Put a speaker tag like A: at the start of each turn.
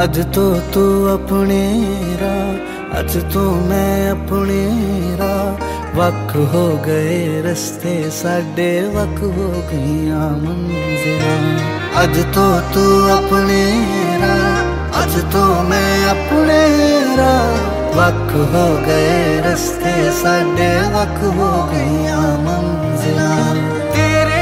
A: अज तो तू अपने राह, अज तो मैं अपने राह। वक हो गए रस्ते साडे, वक हो गईयां मंजिलां। अज तो तू अपने राह, अज तो मैं अपने राह। वक हो गए रस्ते साडे, वक हो गईयां मंजिलां।